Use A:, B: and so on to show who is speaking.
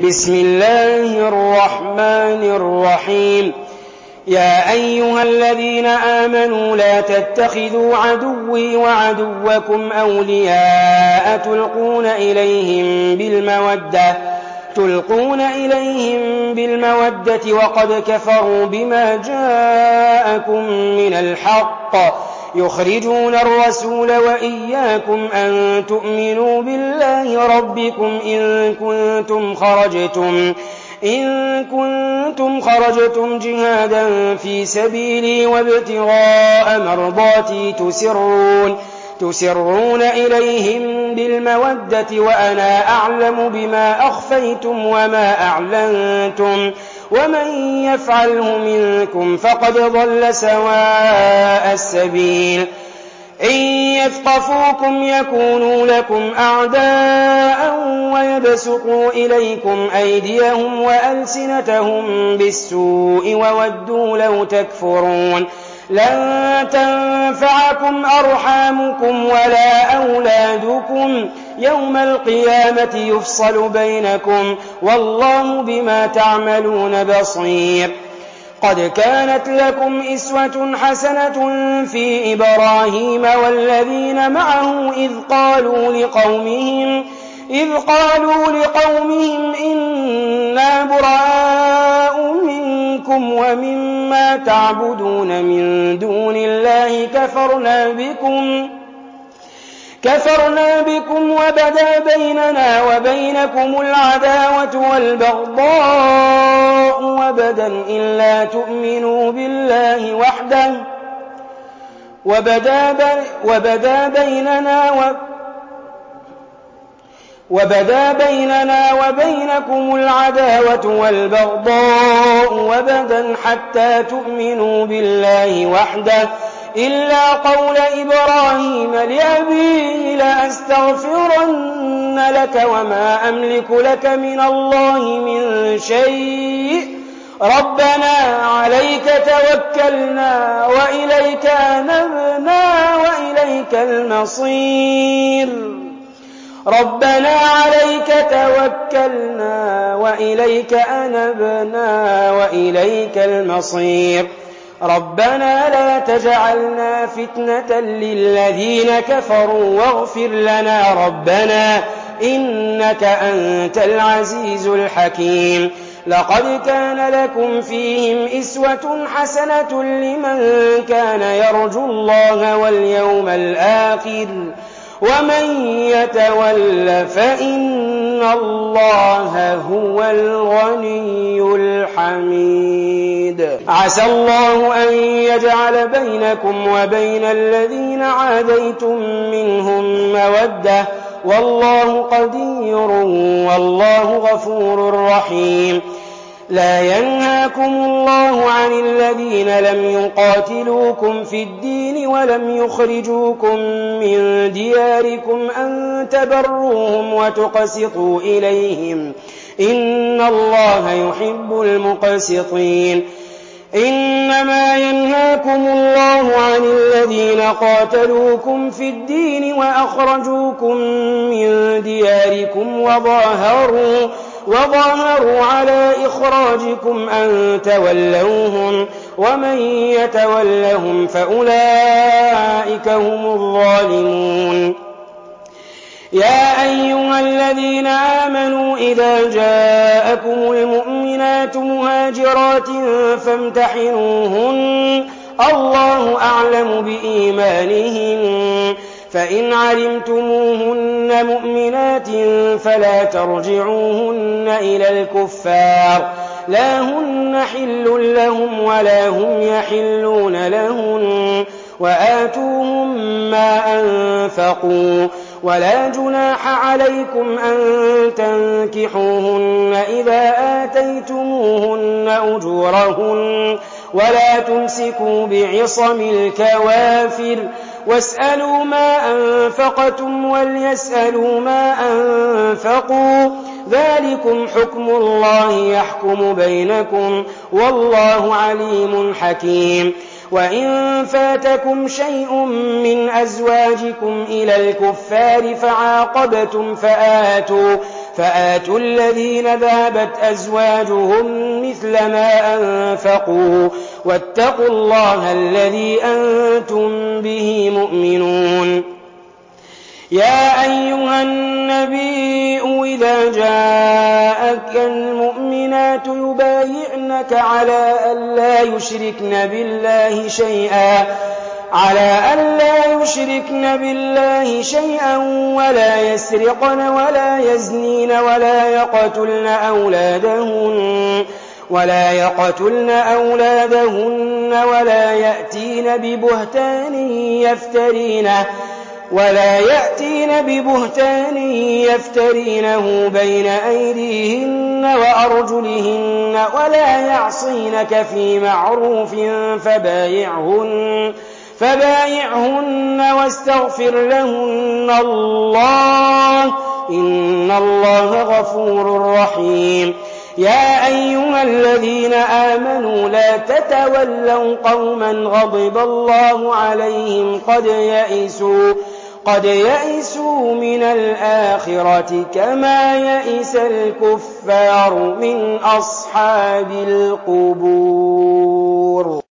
A: بسم الله الرحمن الرحيم يا أيها الذين آمنوا لا تتخذوا عدوي وعدوكم أولياء تلقون إليهم بالمودة وقد كفروا بما جاءكم من الحق يخرجون الرسول وإياكم أن تؤمنوا بالله ربكم إن كنتم خرجتم جهادا في سبيلي وابتغاء مرضاتي تسرون إليهم بالمودة وأنا أعلم بما أخفيتم وما أعلنتم ومن يفعله منكم فقد ضل سواء السبيل إن يثقفوكم يكونوا لكم أعداء ويبسطوا إليكم أيديهم وألسنتهم بالسوء وودوا لو تكفرون لن تنفعكم أرحامكم ولا أولادكم يوم القيامة يفصل بينكم والله بما تعملون بصير قد كانت لكم إسوة حسنة في إبراهيم والذين معه إذ قالوا لقومهم إنا براء منكم ومما تعبدون من دون الله كفرنا بكم وبدا بيننا وبينكم العداوة والبغضاء وبدا إلا تؤمنوا بالله وحده وبدا بيننا وبينكم العداوة والبغضاء وبدا حتى تؤمنوا بالله وحده إلا قول إبراهيم لأبيه لأستغفرن لك وما أملك لك من الله من شيء ربنا عليك توكلنا وإليك أنبنا وإليك المصير ربنا لا تجعلنا فتنة للذين كفروا واغفر لنا ربنا إنك أنت العزيز الحكيم لقد كان لكم فيهم إسوة حسنة لمن كان يرجو الله واليوم الآخر ومن يتول فإن الله هو الغني الحميد عسى الله أن يجعل بينكم وبين الذين عاديتم منهم مودة والله قدير والله غفور رحيم لا ينهاكم الله عن الذين لم يقاتلوكم في الدين ولم يخرجوكم من دياركم أن تبروهم وتقسطوا إليهم إن الله يحب المقسطين إنما ينهاكم الله عن الذين قاتلوكم في الدين وأخرجوكم من دياركم وظاهروا على إخراجكم أن تولوهم ومن يتولهم فأولئك هم الظالمون يا أيها الذين آمنوا إذا جاءكم المؤمنات مهاجرات فامتحنوهن الله أعلم بإيمانهن فإن علمتموهن مؤمنات فلا ترجعوهن إلى الكفار لا هن حل لهم ولا هم يحلون لهن وآتوهم ما أنفقوا ولا جناح عليكم أن تنكحوهن إذا آتيتموهن أجورهن ولا تمسكوا بعصم الكوافر واسألوا ما أنفقتم وليسألوا ما أنفقوا ذلكم حكم الله يحكم بينكم والله عليم حكيم وإن فاتكم شيء من أزواجكم إلى الكفار فآتوا الذين ذهبت أزواجهم مثل ما أنفقوا واتقوا الله الذي أنتم به مؤمنون. يا أيها النبي إذا جاءك المؤمنات يبايعنك على أن لا يشركن بالله شيئا ولا يسرقن ولا يزنين ولا يقتلن أولادهن ولا يأتين ببهتان يفترينه بين أيديهن وأرجلهن ولا يعصينك في معروف فبايعهن واستغفر لهن الله إن الله غفور رحيم. يا أيها الذين آمنوا لا تتولوا قوما غضب الله عليهم قد يئسوا من الآخرة كما يئس الكفار من أصحاب القبور.